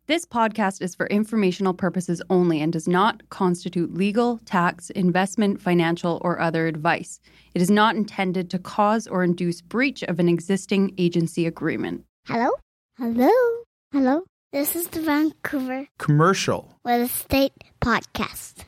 This podcast is for informational purposes only and does not constitute legal, tax, investment, financial, or other advice. It is not intended to cause or induce breach of an existing agency agreement. Hello? Hello? Hello? This is the Vancouver Commercial Real Estate Podcast.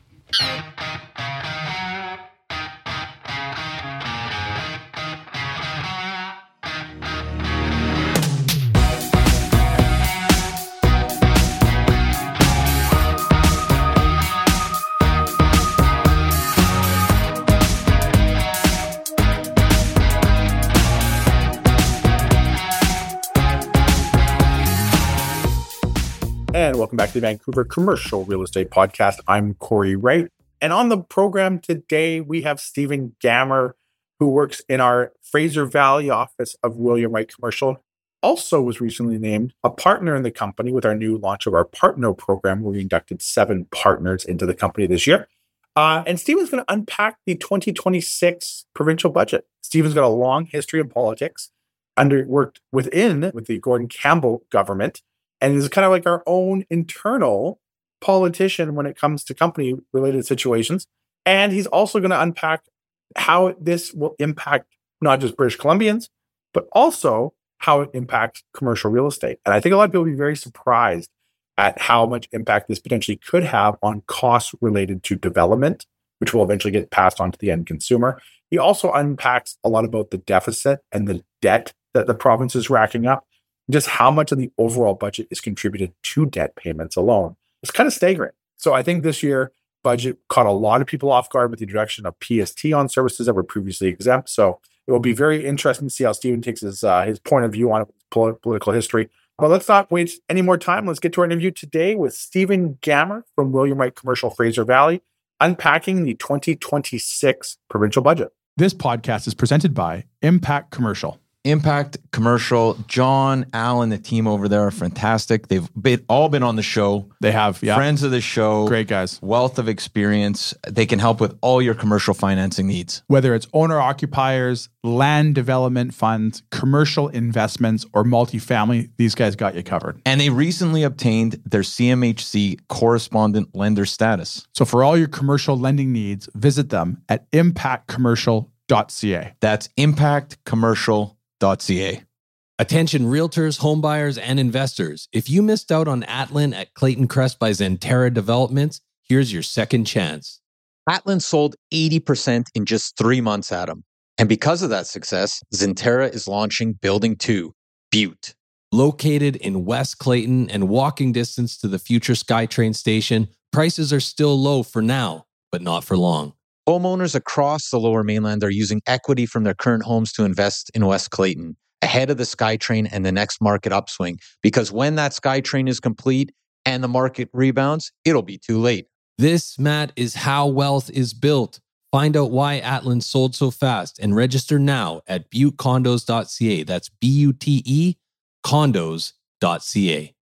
And welcome back to the Vancouver Commercial Real Estate Podcast. I'm Corey Wright. And on the program today, we have Stephen Gammer, who works in our Fraser Valley office of William Wright Commercial. Also was recently named a partner in the company with our new launch of our Partner program, where we inducted 7 partners into the company this year. And Stephen's going to unpack the 2026 provincial budget. Stephen's got a long history in politics, worked with the Gordon Campbell government, and is kind of like our own internal politician when it comes to company-related situations. And he's also going to unpack how this will impact not just British Columbians, but also how it impacts commercial real estate. And I think a lot of people will be very surprised at how much impact this potentially could have on costs related to development, which will eventually get passed on to the end consumer. He also unpacks a lot about the deficit and the debt that the province is racking up, just how much of the overall budget is contributed to debt payments alone. It's kind of staggering. So I think this year budget caught a lot of people off guard with the introduction of PST on services that were previously exempt. So it will be very interesting to see how Stephen takes his point of view on political history. But let's not waste any more time. Let's get to our interview today with Stephen Gammer from William Wright Commercial Fraser Valley, unpacking the 2026 provincial budget. This podcast is presented by Impact Commercial. Impact Commercial, John, Alan, the team over there are fantastic. They've all been on the show. They have, yeah. Friends of the show. Great guys. Wealth of experience. They can help with all your commercial financing needs. Whether it's owner-occupiers, land development funds, commercial investments, or multifamily, these guys got you covered. And they recently obtained their CMHC correspondent lender status. So for all your commercial lending needs, visit them at impactcommercial.ca. That's impactcommercial.ca. Attention realtors, homebuyers, and investors. If you missed out on Atlin at Clayton Crest by Zentera Developments, here's your second chance. Atlin sold 80% in just 3 months, Adam. And because of that success, Zentera is launching Building 2, Butte. Located in West Clayton and walking distance to the future SkyTrain station, prices are still low for now, but not for long. Homeowners across the Lower Mainland are using equity from their current homes to invest in West Clayton, ahead of the SkyTrain and the next market upswing. Because when that SkyTrain is complete and the market rebounds, it'll be too late. This, Matt, is how wealth is built. Find out why Atlin sold so fast and register now at buttecondos.ca. That's BUTE condos.ca.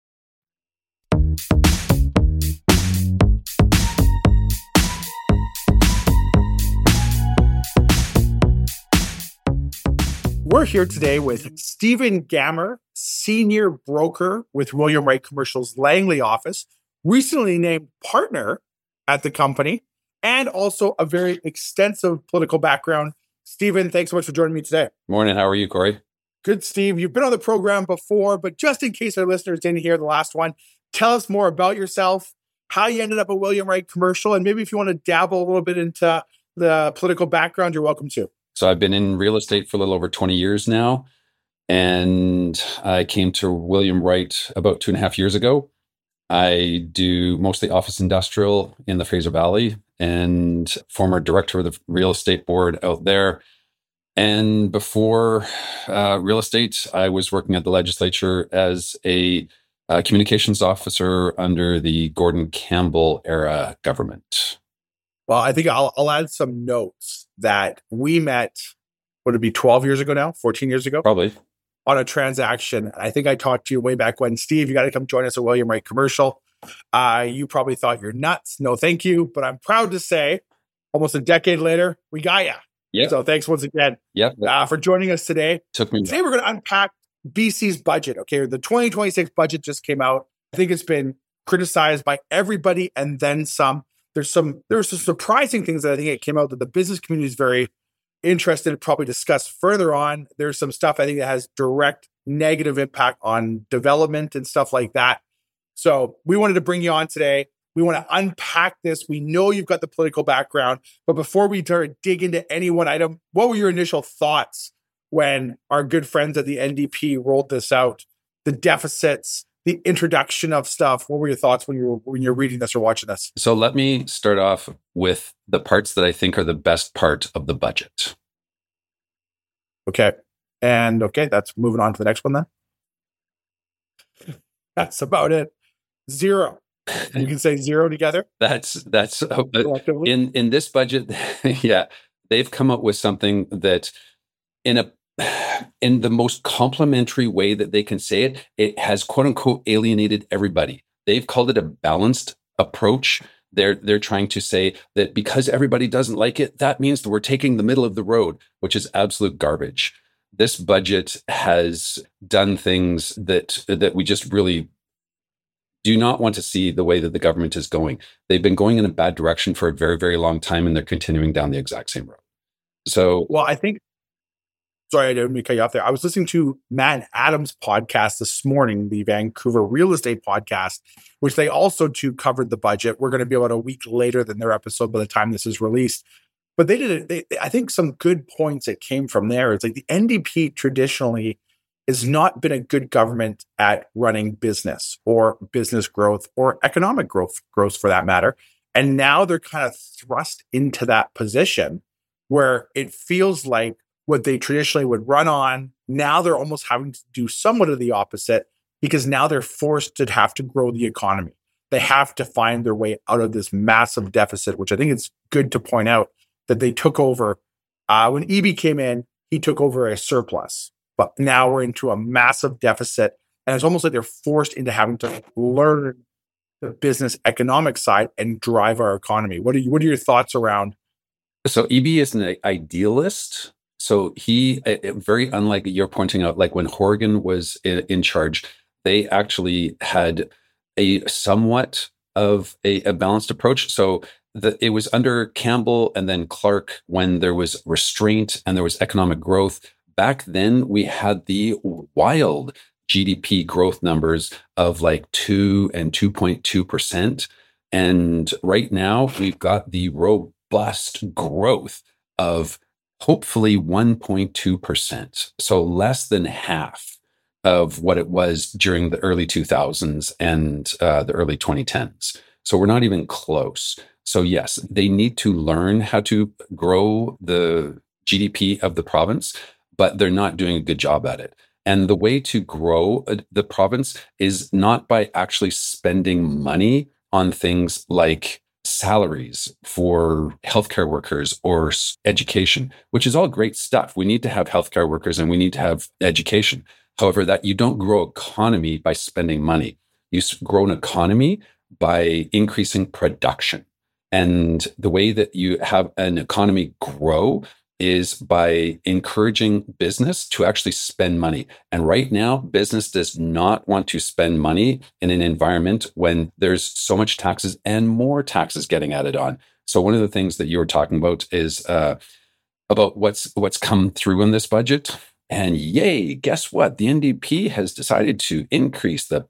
We're here today with Stephen Gammer, senior broker with William Wright Commercial's Langley office, recently named partner at the company, and also a very extensive political background. Stephen, thanks so much for joining me today. Morning. How are you, Corey? Good, Steve. You've been on the program before, but just in case our listeners didn't hear the last one, tell us more about yourself, how you ended up at William Wright Commercial, and maybe if you want to dabble a little bit into the political background, you're welcome to. So I've been in real estate for a little over 20 years now, and I came to William Wright about 2.5 years ago. I do mostly office industrial in the Fraser Valley and former director of the real estate board out there. And before real estate, I was working at the legislature as a communications officer under the Gordon Campbell era government. Well, I think I'll add some notes that we met, would it be 12 years ago now? 14 years ago? Probably. On a transaction. I think I talked to you way back when, Steve, you got to come join us at William Wright Commercial. You probably thought you're nuts. No, thank you. But I'm proud to say, almost a decade later, we got you. Yeah. So thanks once again for joining us today. Today we're going to unpack BC's budget. Okay, the 2026 budget just came out. I think it's been criticized by everybody and then some. There's some surprising things that I think it came out that the business community is very interested to probably discuss further on. There's some stuff I think that has direct negative impact on development and stuff like that. So we wanted to bring you on today. We want to unpack this. We know you've got the political background, but before we dig into any one item, what were your initial thoughts when our good friends at the NDP rolled this out? The deficits, the introduction of stuff. What were your thoughts when you're reading this or watching this? So let me start off with the parts that I think are the best part of the budget. Okay. That's moving on to the next one then. That's about it. Zero. You can say zero together. That's in this budget. Yeah, they've come up with something that in the most complimentary way that they can say it, it has quote unquote alienated everybody. They've called it a balanced approach. They're trying to say that because everybody doesn't like it, that means that we're taking the middle of the road, which is absolute garbage. This budget has done things that we just really do not want to see the way that the government is going. They've been going in a bad direction for a very, very long time, and they're continuing down the exact same road. So, well, I think, sorry, I didn't mean to cut you off there. I was listening to Matt Adams' podcast this morning, the Vancouver Real Estate Podcast, which they also too covered the budget. We're going to be about a week later than their episode by the time this is released. But they did it. I think some good points that came from there. It's like the NDP traditionally has not been a good government at running business or business growth or economic growth for that matter. And now they're kind of thrust into that position where it feels like what they traditionally would run on, now they're almost having to do somewhat of the opposite because now they're forced to have to grow the economy. They have to find their way out of this massive deficit, which I think it's good to point out that they took over. When Eby came in, he took over a surplus. But now we're into a massive deficit. And it's almost like they're forced into having to learn the business economic side and drive our economy. What are your thoughts around? So Eby is an idealist. So he, very unlike you're pointing out, like when Horgan was in charge, they actually had a somewhat of a balanced approach. So it was under Campbell and then Clark when there was restraint and there was economic growth. Back then, we had the wild GDP growth numbers of like 2 and 2.2%. And right now, we've got the robust growth of hopefully 1.2%. So less than half of what it was during the early 2000s and the early 2010s. So we're not even close. So yes, they need to learn how to grow the GDP of the province, but they're not doing a good job at it. And the way to grow the province is not by actually spending money on things like salaries for healthcare workers or education, which is all great stuff. We need to have healthcare workers and we need to have education. However, that you don't grow economy by spending money. You grow an economy by increasing production. And the way that you have an economy grow is by encouraging business to actually spend money. And right now, business does not want to spend money in an environment when there's so much taxes and more taxes getting added on. So one of the things that you were talking about is about what's come through in this budget. And yay, guess what? The NDP has decided to increase the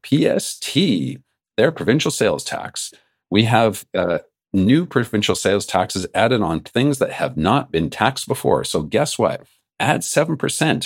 PST, their provincial sales tax. We have new provincial sales taxes added on things that have not been taxed before. So guess what? Add 7%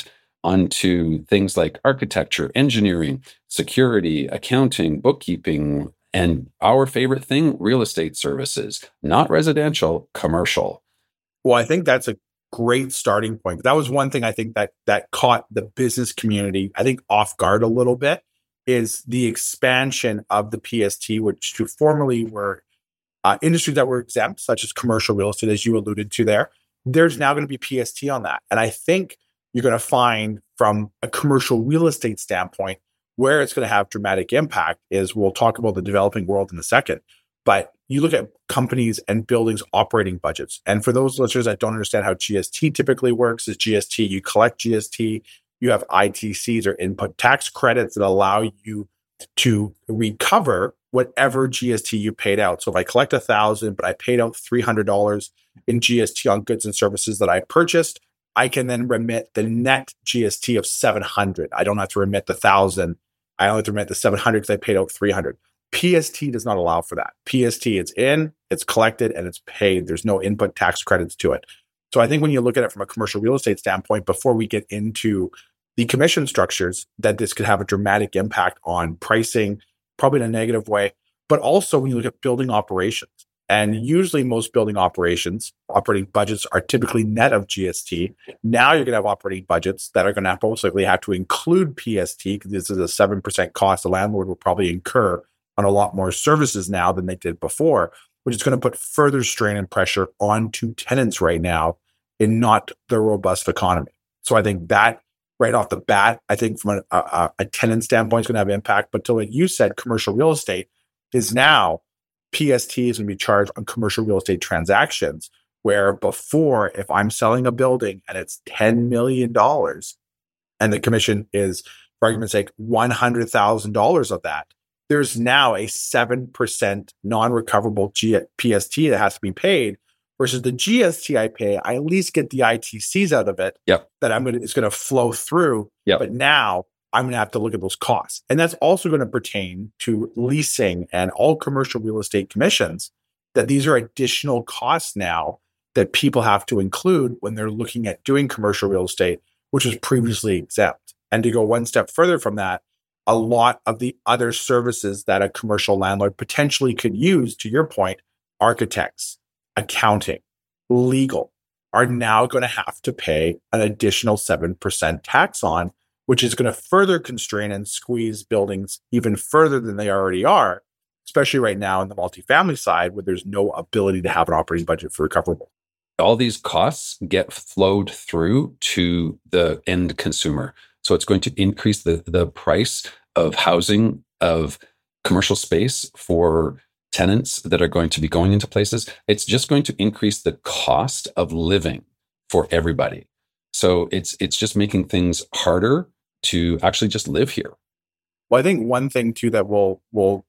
onto things like architecture, engineering, security, accounting, bookkeeping, and our favorite thing, real estate services, not residential, commercial. Well, I think that's a great starting point. That was one thing I think that caught the business community, I think, off guard a little bit, is the expansion of the PST, which formerly were industries that were exempt, such as commercial real estate, as you alluded to there. There's now going to be PST on that. And I think you're going to find from a commercial real estate standpoint, where it's going to have dramatic impact is, we'll talk about the developing world in a second, but you look at companies and buildings operating budgets. And for those listeners that don't understand how GST typically works, is GST, you collect GST, you have ITCs or input tax credits that allow you to recover whatever GST you paid out. So if I collect $1,000, but I paid out $300 in GST on goods and services that I purchased, I can then remit the net GST of $700. I don't have to remit the $1,000. I only have to remit the $700 because I paid out $300. PST does not allow for that. PST, it's in, it's collected, and it's paid. There's no input tax credits to it. So I think when you look at it from a commercial real estate standpoint, before we get into the commission structures, that this could have a dramatic impact on pricing, probably in a negative way. But also when you look at building operations, and usually most building operations, operating budgets are typically net of GST. Now you're going to have operating budgets that are going to most likely have to include PST, because this is a 7% cost the landlord will probably incur on a lot more services now than they did before, which is going to put further strain and pressure onto tenants right now in not the robust economy. So I think that right off the bat, I think from a tenant standpoint, it's going to have impact. But to what you said, commercial real estate is now PST is going to be charged on commercial real estate transactions, where before, if I'm selling a building and it's $10 million and the commission is, for argument's sake, $100,000 of that, there's now a 7% non-recoverable PST that has to be paid, versus the GST I pay, I at least get the ITCs out of it. Yep. That it's going to flow through. Yep. But now I'm going to have to look at those costs. And that's also going to pertain to leasing and all commercial real estate commissions, that these are additional costs now that people have to include when they're looking at doing commercial real estate, which was previously exempt. And to go one step further from that, a lot of the other services that a commercial landlord potentially could use, to your point, architects, accounting, legal, are now going to have to pay an additional 7% tax on, which is going to further constrain and squeeze buildings even further than they already are, especially right now in the multifamily side, where there's no ability to have an operating budget for recoverable. All these costs get flowed through to the end consumer. So it's going to increase the price of housing, of commercial space for tenants that are going to be going into places. It's just going to increase the cost of living for everybody. So it's just making things harder to actually just live here. Well, I think one thing too that we'll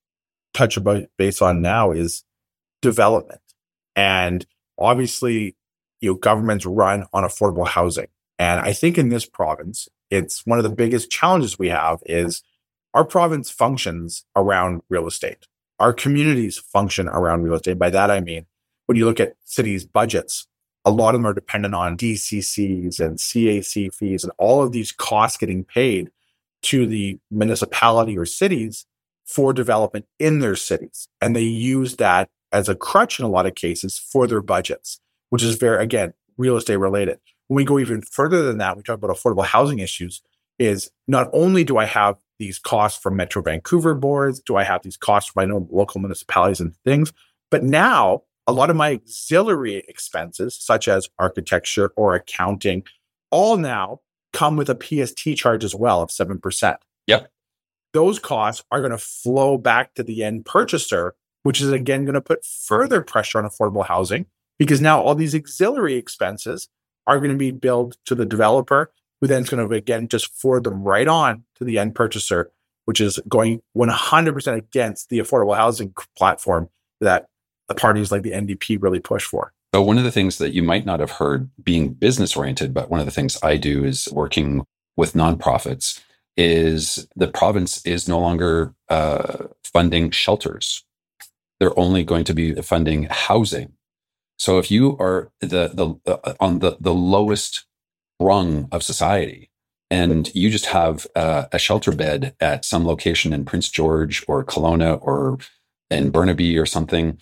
touch base on now is development. And obviously, governments run on affordable housing. And I think in this province, it's one of the biggest challenges we have is our province functions around real estate. Our communities function around real estate. By that, I mean, when you look at cities' budgets, a lot of them are dependent on DCCs and CAC fees and all of these costs getting paid to the municipality or cities for development in their cities. And they use that as a crutch in a lot of cases for their budgets, which is very, again, real estate related. When we go even further than that, we talk about affordable housing issues, is not only do I have these costs from Metro Vancouver boards, do I have these costs from my own local municipalities and things, but now a lot of my auxiliary expenses, such as architecture or accounting, all now come with a PST charge as well of 7%. Yep. Those costs are going to flow back to the end purchaser, which is again going to put further pressure on affordable housing, because now all these auxiliary expenses are going to be billed to the developer, who then is going to, again, just forward them right on to the end purchaser, which is going 100% against the affordable housing platform that the parties like the NDP really push for. So one of the things that you might not have heard being business oriented, but one of the things I do is working with nonprofits, is the province is no longer funding shelters. They're only going to be funding housing. So if you are on the lowest rung of society, and you just have a shelter bed at some location in Prince George or Kelowna or in Burnaby or something,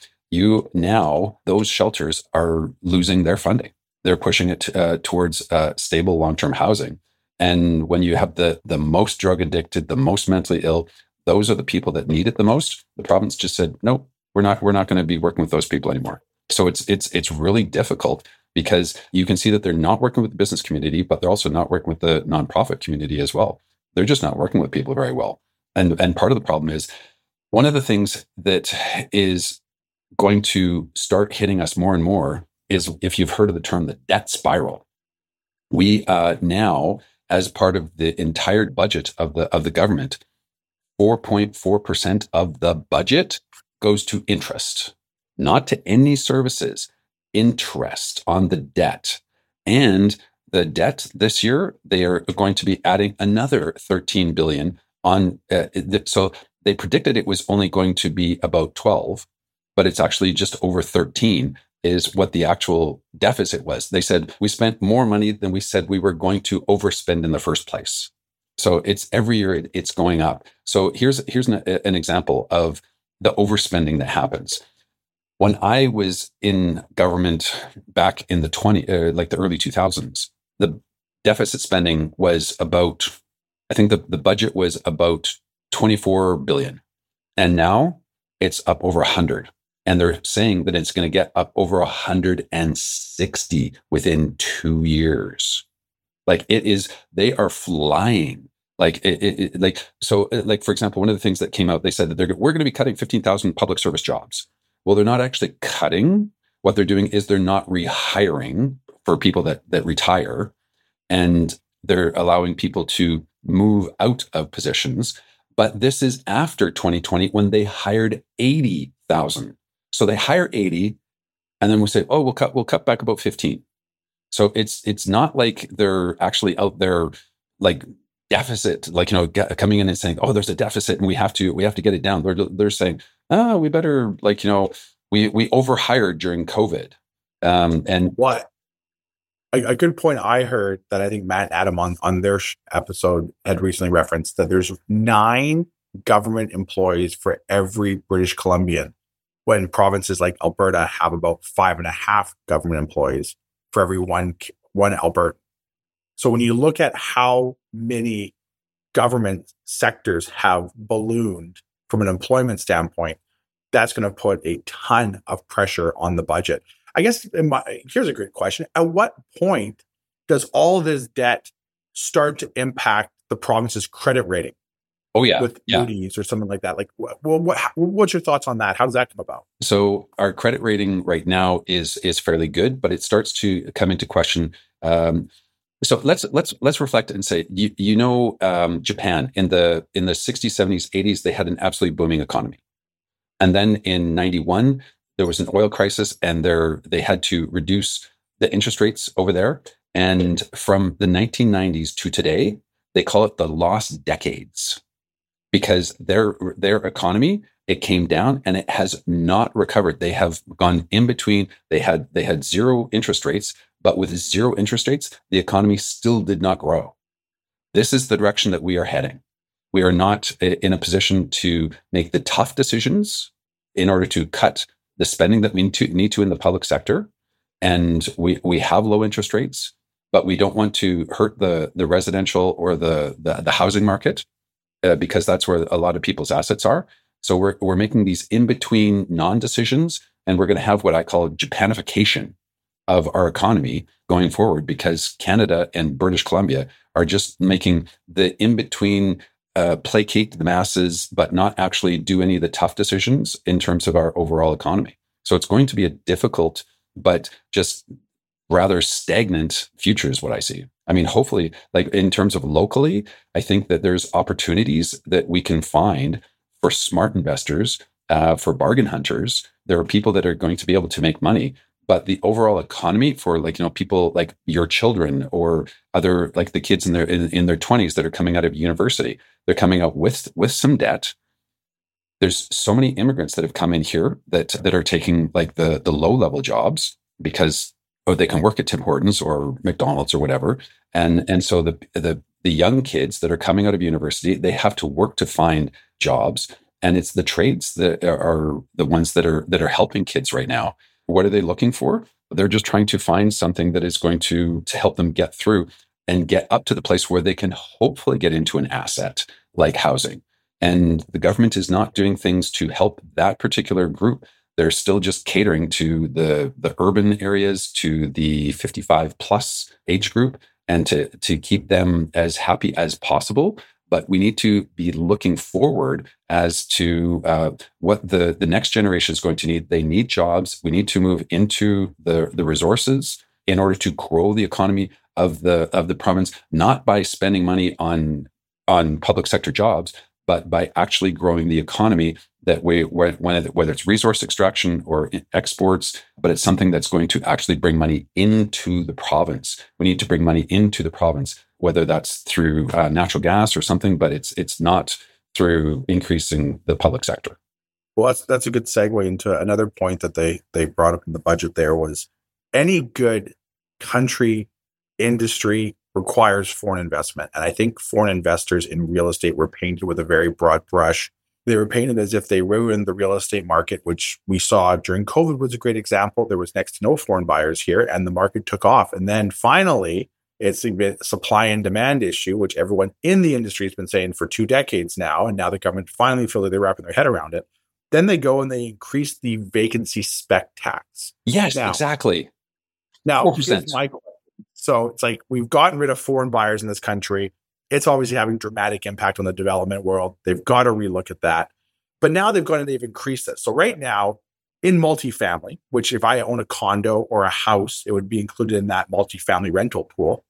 those shelters are losing their funding. They're pushing it towards stable long-term housing. And when you have the most drug addicted, the most mentally ill, those are the people that need it the most. The province just said, no, we're not going to be working with those people anymore. So it's really difficult, because you can see that they're not working with the business community, but they're also not working with the nonprofit community as well. They're just not working with people very well. And part of the problem is, one of the things that is going to start hitting us more and more is, if you've heard of the term, the debt spiral. We now, as part of the entire budget of the government, 4.4% of the budget goes to interest, not to any services, interest on the debt. And the debt this year, they are going to be adding another 13 billion on. So they predicted it was only going to be about 12, but it's actually just over 13 is what the actual deficit was. They said we spent more money than we said we were going to overspend in the first place. So it's every year it's going up. So here's an example of the overspending that happens. When I was in government back in the the early 2000s, the deficit spending was about, I think the budget was about 24 billion. And now it's up over 100. And they're saying that it's going to get up over 160 within 2 years. Like they are flying. Like for example, one of the things that came out, they said that we're going to be cutting 15,000 public service jobs. Well, they're not actually cutting. What they're doing is they're not rehiring for people that retire, and they're allowing people to move out of positions. But this is after 2020 when they hired 80,000. So they hire 80, and then we say, oh, we'll cut back about 15. So it's not like they're actually out there like deficit, like, coming in and saying, oh, there's a deficit and we have to get it down. They're saying, oh, we better, like, we overhired during COVID. And what a good point I heard that I think Matt and Adam on their episode had recently referenced that there's 9 government employees for every British Columbian, when provinces like Alberta have about 5.5 government employees for every one Albertan. So when you look at how many government sectors have ballooned from an employment standpoint, that's going to put a ton of pressure on the budget. I guess here's a great question. At what point does all this debt start to impact the province's credit rating? Oh, yeah. With Moody's or something like that. Like, what's your thoughts on that? How does that come about? So our credit rating right now is fairly good, but it starts to come into question. So let's reflect and say, Japan in the 60s, 70s, 80s, they had an absolutely booming economy. And then in 91, there was an oil crisis, and they had to reduce the interest rates over there. And from the 1990s to today, they call it the lost decades, because their economy, it came down and it has not recovered. They have gone in between. They had zero interest rates, but with zero interest rates, the economy still did not grow. This is the direction that we are heading. We are not in a position to make the tough decisions in order to cut the spending that we need to in the public sector. And we have low interest rates, but we don't want to hurt the residential or the housing market, because that's where a lot of people's assets are. So we're making these in-between non-decisions, and we're going to have what I call Japanification of our economy going forward, because Canada and British Columbia are just making the in-between placate the masses, but not actually do any of the tough decisions in terms of our overall economy. So it's going to be a difficult, but just rather stagnant future is what I see. I mean, hopefully, like in terms of locally, I think that there's opportunities that we can find for smart investors, for bargain hunters. There are people that are going to be able to make money, but the overall economy for people like your children or other, like the kids in their 20s that are coming out of university, they're coming out with some debt. There's so many immigrants that have come in here that are taking like the low level jobs because they can work at Tim Hortons or McDonald's or whatever. And so the young kids that are coming out of university, they have to work to find jobs. And it's the trades that are the ones that are helping kids right now. What are they looking for? They're just trying to find something that is going to help them get through and get up to the place where they can hopefully get into an asset like housing. And the government is not doing things to help that particular group. They're still just catering to the urban areas, to the 55 plus age group, and to keep them as happy as possible. But we need to be looking forward as to what the next generation is going to need. They need jobs. We need to move into the resources in order to grow the economy of the province, not by spending money on public sector jobs, but by actually growing the economy that way, whether it's resource extraction or exports, but it's something that's going to actually bring money into the province. We need to bring money into the province, whether that's through natural gas or something, but it's not through increasing the public sector. Well, that's a good segue into another point that they brought up in the budget. There was any good country industry requires foreign investment. And I think foreign investors in real estate were painted with a very broad brush. They were painted as if they ruined the real estate market, which we saw during COVID was a great example. There was next to no foreign buyers here and the market took off. And then finally, it's a supply and demand issue, which everyone in the industry has been saying for 2 decades now. And now the government finally feels like they're wrapping their head around it. Then they go and they increase the vacancy spec tax. Yes, exactly. Now, 4%. here's my question. So it's like we've gotten rid of foreign buyers in this country. It's obviously having dramatic impact on the development world. They've got to relook at that. But now they've increased it. So right now in multifamily, which if I own a condo or a house, it would be included in that multifamily rental pool.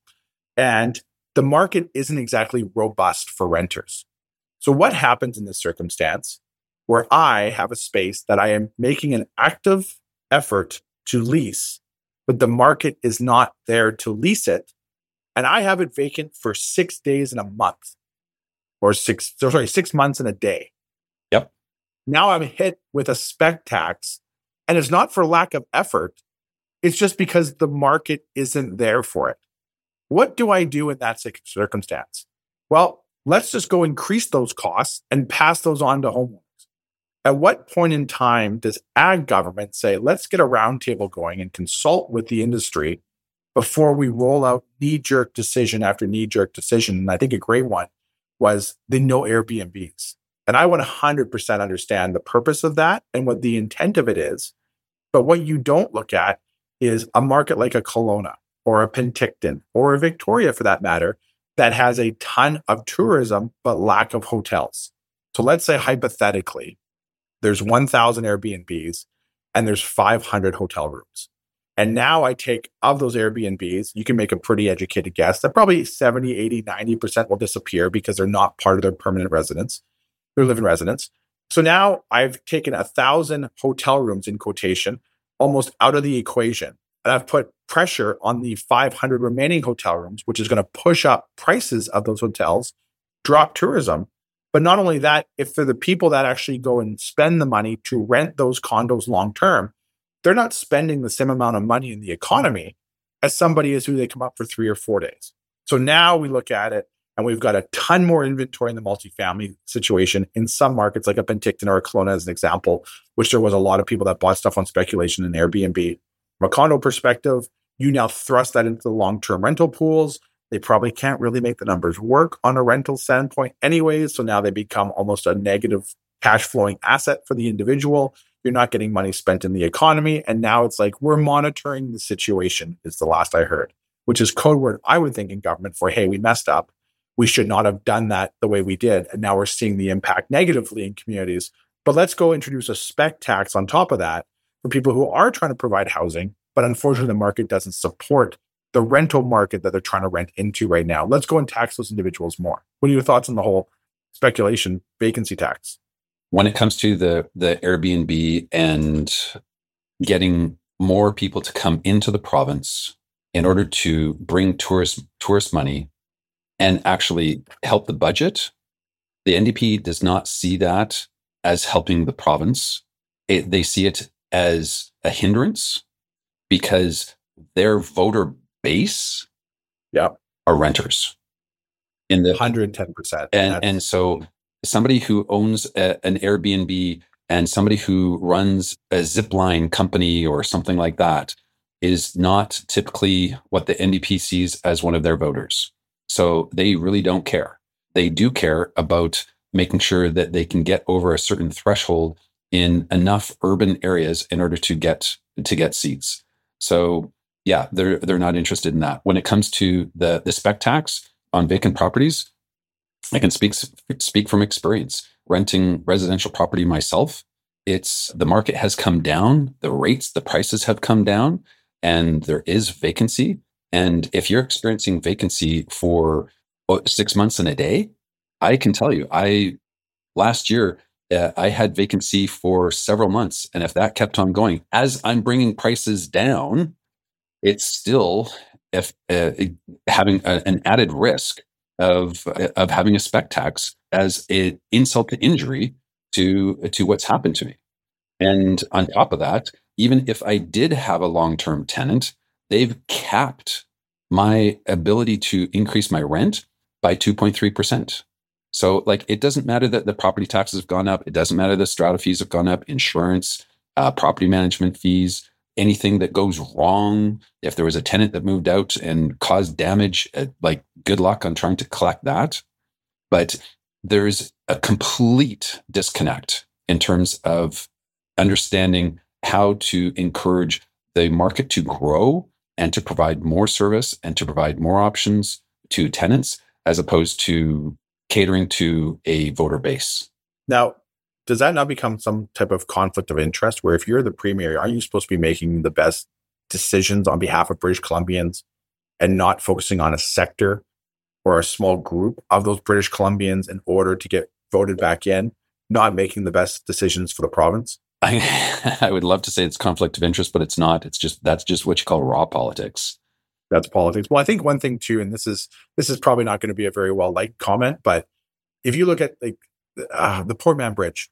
And the market isn't exactly robust for renters. So what happens in this circumstance where I have a space that I am making an active effort to lease, but the market is not there to lease it, and I have it vacant for 6 days in a month, or 6 months in a day. Yep. Now I'm hit with a spec tax, and it's not for lack of effort. It's just because the market isn't there for it. What do I do in that circumstance? Well, let's just go increase those costs and pass those on to homeowners. At what point in time does ag government say, let's get a roundtable going and consult with the industry before we roll out knee-jerk decision after knee-jerk decision? And I think a great one was the no Airbnbs. And I 100% understand the purpose of that and what the intent of it is. But what you don't look at is a market like a Kelowna or a Penticton or a Victoria, for that matter, that has a ton of tourism but lack of hotels. So let's say hypothetically, there's 1,000 Airbnbs and there's 500 hotel rooms. And now I take of those Airbnbs, you can make a pretty educated guess that probably 70, 80, 90% will disappear because they're not part of their permanent residence, their living residence. So now I've taken 1,000 hotel rooms in quotation almost out of the equation. And I've put pressure on the 500 remaining hotel rooms, which is going to push up prices of those hotels, drop tourism. But not only that, if they're the people that actually go and spend the money to rent those condos long term, they're not spending the same amount of money in the economy as somebody is who they come up for 3 or 4 days. So now we look at it and we've got a ton more inventory in the multifamily situation in some markets like a Penticton or a Kelowna as an example, which there was a lot of people that bought stuff on speculation in Airbnb. From a condo perspective, you now thrust that into the long-term rental pools. They probably can't really make the numbers work on a rental standpoint anyways. So now they become almost a negative cash flowing asset for the individual. You're not getting money spent in the economy. And now it's like, we're monitoring the situation is the last I heard, which is code word I would think in government for, hey, we messed up. We should not have done that the way we did. And now we're seeing the impact negatively in communities. But let's go introduce a spec tax on top of that for people who are trying to provide housing. But unfortunately, the market doesn't support the rental market that they're trying to rent into right now. Let's go and tax those individuals more. What are your thoughts on the whole speculation vacancy tax? When it comes to the Airbnb and getting more people to come into the province in order to bring tourist money and actually help the budget, the NDP does not see that as helping the province. They see it as a hindrance because their voter base are renters in the 110%. And so somebody who owns an Airbnb and somebody who runs a zipline company or something like that is not typically what the NDP sees as one of their voters. So they really don't care. They do care about making sure that they can get over a certain threshold in enough urban areas in order to get seats. So yeah, they're not interested in that. When it comes to the spec tax on vacant properties, I can speak from experience. Renting residential property myself, the market has come down, the prices have come down, and there is vacancy. And if you're experiencing vacancy for 6 months and a day, I can tell you, I last year, I had vacancy for several months. And if that kept on going, as I'm bringing prices down, it's still having an added risk of having a spec tax as an insult to injury to what's happened to me. And on top of that, even if I did have a long-term tenant, they've capped my ability to increase my rent by 2.3%. So like, it doesn't matter that the property taxes have gone up. It doesn't matter the strata fees have gone up, insurance, property management fees, anything that goes wrong. If there was a tenant that moved out and caused damage, like good luck on trying to collect that. But there's a complete disconnect in terms of understanding how to encourage the market to grow and to provide more service and to provide more options to tenants, as opposed to catering to a voter base. Now, does that not become some type of conflict of interest where if you're the premier, aren't you supposed to be making the best decisions on behalf of British Columbians and not focusing on a sector or a small group of those British Columbians in order to get voted back in, not making the best decisions for the province? I would love to say it's conflict of interest, but it's not. That's just what you call raw politics. That's politics. Well, I think one thing too, and this is probably not going to be a very well liked comment, but if you look at like the Portman Bridge,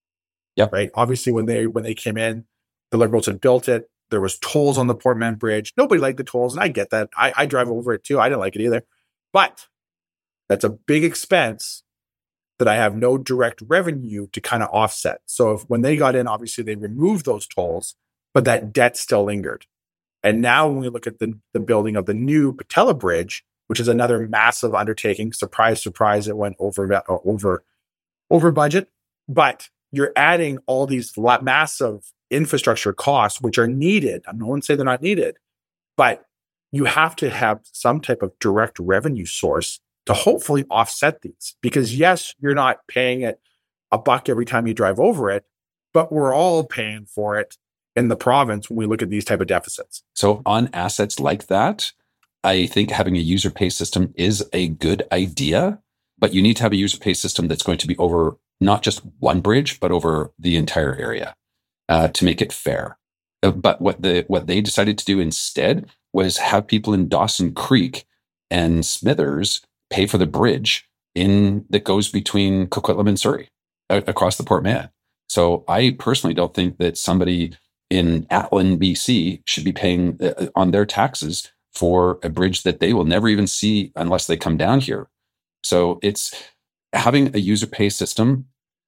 right? Obviously, when they came in, the Liberals had built it. There was tolls on the Portman Bridge. Nobody liked the tolls, and I get that. I drive over it too. I didn't like it either, but that's a big expense that I have no direct revenue to kind of offset. So when they got in, obviously they removed those tolls, but that debt still lingered. And now when we look at the building of the new Patella Bridge, which is another massive undertaking, surprise, surprise, it went over budget, but you're adding all these massive infrastructure costs, which are needed. No one say they're not needed, but you have to have some type of direct revenue source to hopefully offset these. Because yes, you're not paying it $1 every time you drive over it, but we're all paying for it in the province when we look at these type of deficits. So on assets like that, I think having a user pay system is a good idea, but you need to have a user pay system that's going to be over not just one bridge, but over the entire area to make it fair. But what they decided to do instead was have people in Dawson Creek and Smithers pay for the bridge that goes between Coquitlam and Surrey across the Portman. So I personally don't think that somebody in Atlin, BC should be paying on their taxes for a bridge that they will never even see unless they come down here. So it's having a user pay system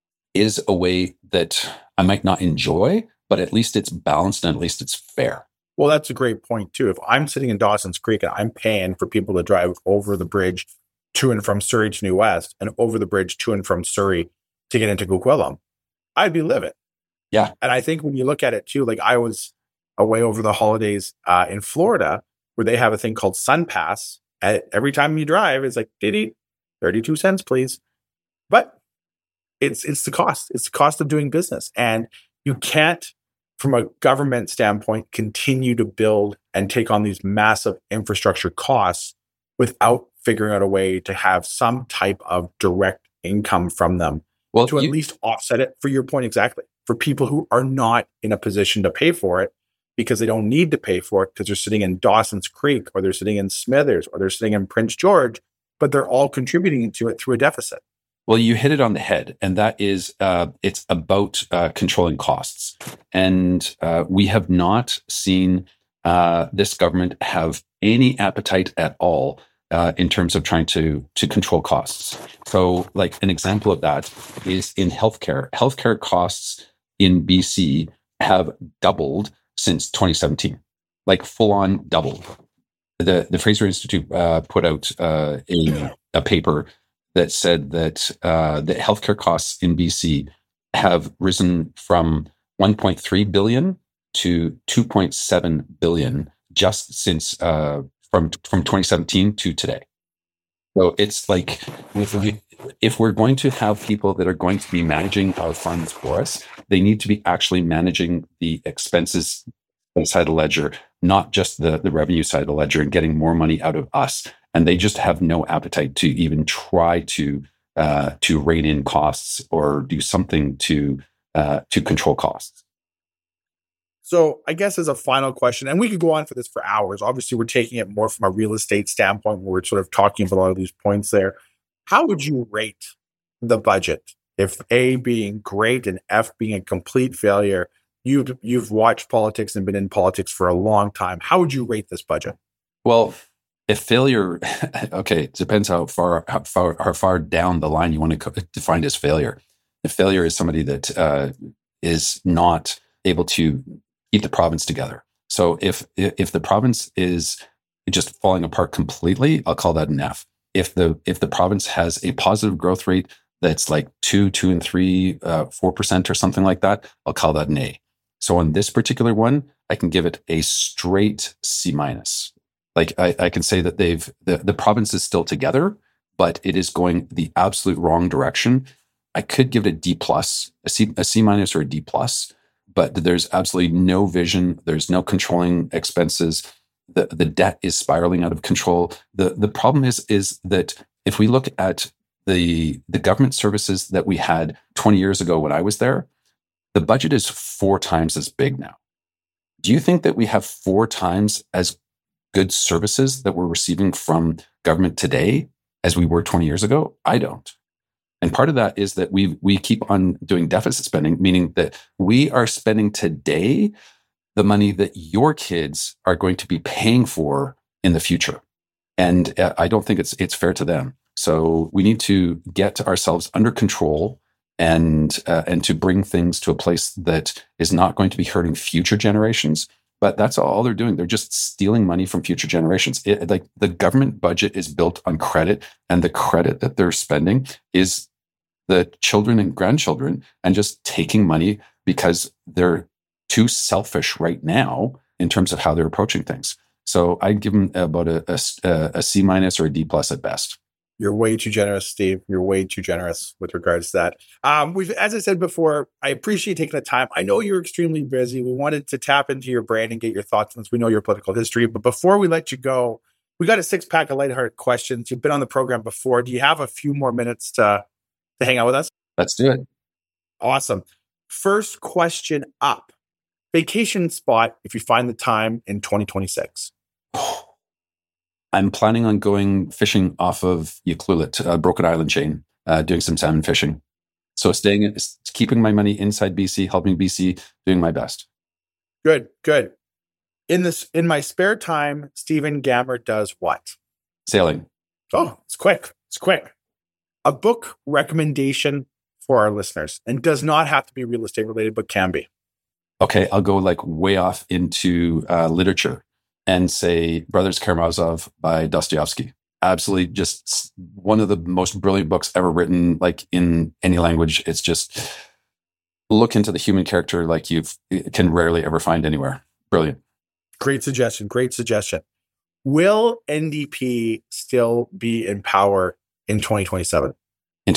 is a way that I might not enjoy, but at least it's balanced and at least it's fair. Well, that's a great point too. If I'm sitting in Dawson's Creek and I'm paying for people to drive over the bridge to and from Surrey to New West and over the bridge to and from Surrey to get into Coquitlam, I'd be livid. Yeah. And I think when you look at it too, like I was away over the holidays in Florida where they have a thing called SunPass. Every time you drive, it's like, 32 cents, please. But it's the cost. It's the cost of doing business. And you can't, from a government standpoint, continue to build and take on these massive infrastructure costs without figuring out a way to have some type of direct income from them to at least offset it, for your point exactly, for people who are not in a position to pay for it because they don't need to pay for it because they're sitting in Dawson's Creek or they're sitting in Smithers or they're sitting in Prince George, but they're all contributing to it through a deficit. Well, you hit it on the head, and that is it's about controlling costs. And we have not seen this government have any appetite at all in terms of trying to control costs. So like an example of that is in healthcare. Healthcare costs in BC have doubled since 2017, like full on doubled. The Fraser Institute put out a paper that said that the healthcare costs in BC have risen from 1.3 billion to 2.7 billion just since from 2017 to today. So it's like if we're going to have people that are going to be managing our funds for us, they need to be actually managing the expenses side of the ledger, not just the revenue side of the ledger, and getting more money out of us. And they just have no appetite to even try to to rein in costs or do something to control costs. So I guess as a final question, and we could go on for this for hours. Obviously, we're taking it more from a real estate standpoint where we're sort of talking about a lot of these points there. How would you rate the budget? If A being great and F being a complete failure, you've watched politics and been in politics for a long time. How would you rate this budget? Well, if failure, okay, it depends how far down the line you want to define as failure. If failure is somebody that is not able to keep the province together. So if the province is just falling apart completely, I'll call that an F. If the province has a positive growth rate that's like 2 and 3, 4% or something like that, I'll call that an A. So on this particular one, I can give it a straight C-. Like I can say that the province is still together, but it is going the absolute wrong direction. I could give it a D+, a C- or a D+, but there's absolutely no vision. There's no controlling expenses. The debt is spiraling out of control. The problem is that if we look at the government services that we had 20 years ago when I was there, the budget is 4 times as big now. Do you think that we have 4 times as good services that we're receiving from government today as we were 20 years ago? I don't. And part of that is that we keep on doing deficit spending, meaning that we are spending today the money that your kids are going to be paying for in the future. And I don't think it's fair to them. So we need to get ourselves under control and to bring things to a place that is not going to be hurting future generations. But that's all they're doing. They're just stealing money from future generations. Like the government budget is built on credit, and the credit that they're spending is the children and grandchildren, and just taking money because they're too selfish right now in terms of how they're approaching things. So I'd give them about a C- or a D+ at best. You're way too generous, Steve. You're way too generous with regards to that. As I said before, I appreciate taking the time. I know you're extremely busy. We wanted to tap into your brain and get your thoughts since we know your political history. But before we let you go, we got a 6-pack of lighthearted questions. You've been on the program before. Do you have a few more minutes to hang out with us? Let's do it. Awesome. First question up. Vacation spot if you find the time in 2026. I'm planning on going fishing off of Ucluelet, Broken Island chain, doing some salmon fishing. So keeping my money inside BC, helping BC, doing my best. Good. In my spare time, Stephen Gammer does what? Sailing. Oh, it's quick. A book recommendation for our listeners, and does not have to be real estate related, but can be. Okay, I'll go like way off into literature and say Brothers Karamazov by Dostoevsky. Absolutely just one of the most brilliant books ever written, like in any language. It's just look into the human character like you can rarely ever find anywhere. Brilliant. Great suggestion. Will NDP still be in power in 2027? In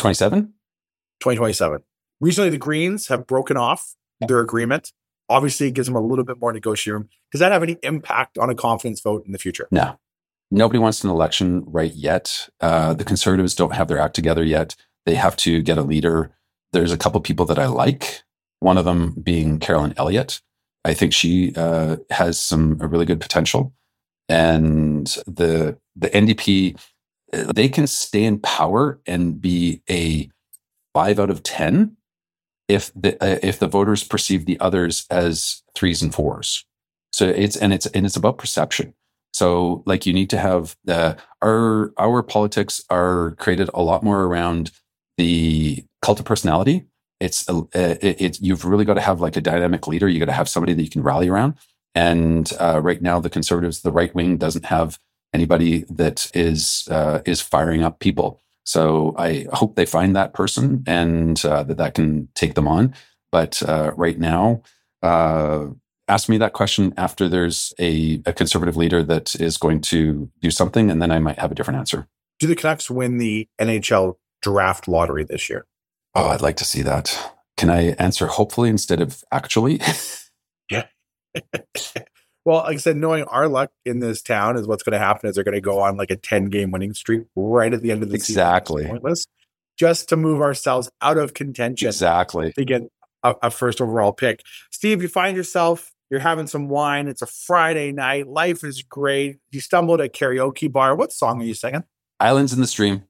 2027. Recently, the Greens have broken off their agreement. Obviously, it gives them a little bit more negotiating room. Does that have any impact on a confidence vote in the future? No. Nobody wants an election right yet. The Conservatives don't have their act together yet. They have to get a leader. There's a couple people that I like, one of them being Carolyn Elliott. I think she has some really good potential. And the NDP, they can stay in power and be a 5 out of 10 if the voters perceive the others as 3s and 4s. So it's about perception. So like you need to have our politics are created a lot more around the cult of personality. It's you've really got to have like a dynamic leader. You got to have somebody that you can rally around. And right now, the Conservatives, the right wing, doesn't have anybody that is firing up people. So I hope they find that person and that can take them on. But right now, ask me that question after there's a Conservative leader that is going to do something, and then I might have a different answer. Do the Canucks win the NHL draft lottery this year? Oh, I'd like to see that. Can I answer hopefully instead of actually? Yeah. Well, like I said, knowing our luck in this town is what's going to happen is they're going to go on like a 10-game winning streak right at the end of the season. Exactly. just to move ourselves out of contention. Exactly. To get a first overall pick. Steve, you find yourself, you're having some wine. It's a Friday night. Life is great. You stumbled at a karaoke bar. What song are you singing? Islands in the Stream.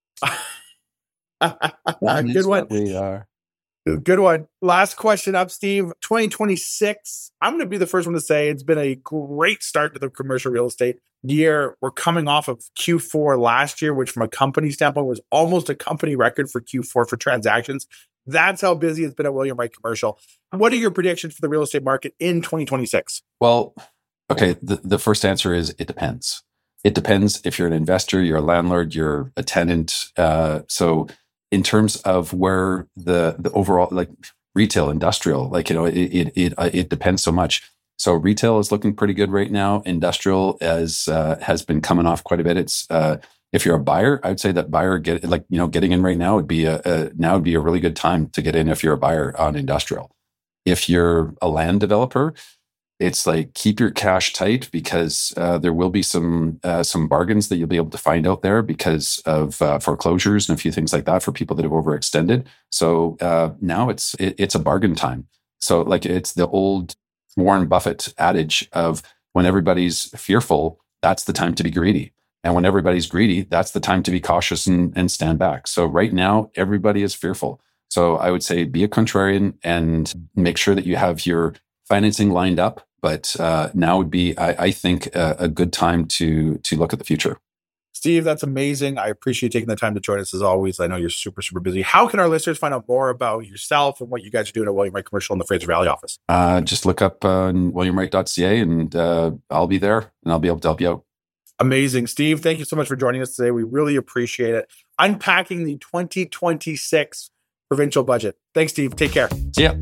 Good one. We are. Good one. Last question up, Steve. 2026. I'm going to be the first one to say it's been a great start to the commercial real estate year. We're coming off of Q4 last year, which from a company standpoint was almost a company record for Q4 for transactions. That's how busy it's been at William Wright Commercial. What are your predictions for the real estate market in 2026? Well, okay. The first answer is it depends. It depends if you're an investor, you're a landlord, you're a tenant. So in terms of where the overall, like retail, industrial, like, you know, it depends so much. So retail is looking pretty good right now. Industrial has been coming off quite a bit. It's if you're a buyer, I would say that buyer getting in right now would be a really good time to get in if you're a buyer on industrial. If you're a land developer, it's like keep your cash tight because there will be some bargains that you'll be able to find out there because of foreclosures and a few things like that for people that have overextended. So now it's a bargain time. So like it's the old Warren Buffett adage of when everybody's fearful, that's the time to be greedy. And when everybody's greedy, that's the time to be cautious and stand back. So right now, everybody is fearful. So I would say be a contrarian and make sure that you have your financing lined up. But now would be, I think, a good time to look at the future. Steve, that's amazing. I appreciate you taking the time to join us as always. I know you're super, super busy. How can our listeners find out more about yourself and what you guys are doing at William Wright Commercial in the Fraser Valley office? Just look up williamwright.ca and I'll be there and I'll be able to help you out. Amazing. Steve, thank you so much for joining us today. We really appreciate it. Unpacking the 2026 provincial budget. Thanks, Steve. Take care. See ya.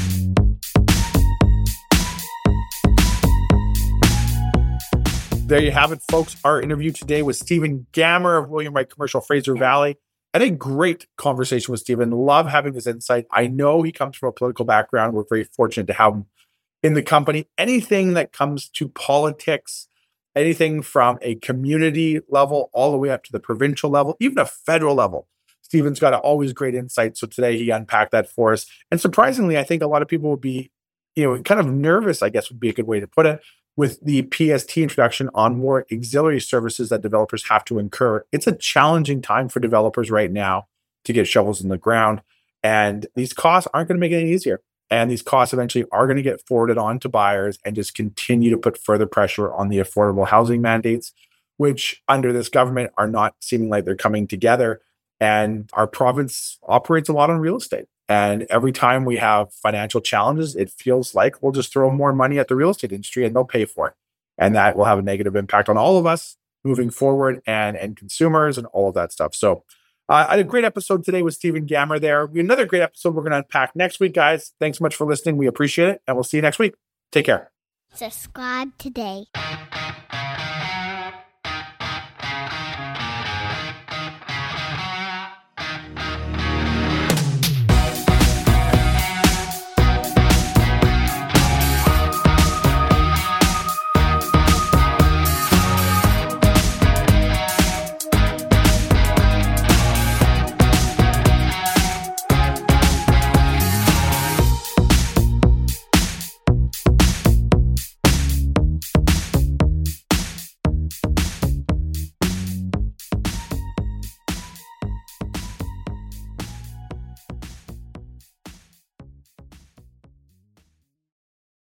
There you have it, folks. Our interview today with Stephen Gammer of William Wright Commercial Fraser Valley. And a great conversation with Stephen. Love having his insight. I know he comes from a political background. We're very fortunate to have him in the company. Anything that comes to politics, anything from a community level all the way up to the provincial level, even a federal level, Stephen's got always great insight. So today he unpacked that for us. And surprisingly, I think a lot of people would be, kind of nervous, I guess would be a good way to put it, with the PST introduction on more auxiliary services that developers have to incur. It's a challenging time for developers right now to get shovels in the ground. And these costs aren't going to make it any easier. And these costs eventually are going to get forwarded on to buyers and just continue to put further pressure on the affordable housing mandates, which under this government are not seeming like they're coming together. And our province operates a lot on real estate. And every time we have financial challenges, it feels like we'll just throw more money at the real estate industry and they'll pay for it. And that will have a negative impact on all of us moving forward and consumers and all of that stuff. So I had a great episode today with Stephen Gammer there. Another great episode we're going to unpack next week, guys. Thanks so much for listening. We appreciate it. And we'll see you next week. Take care. Subscribe today.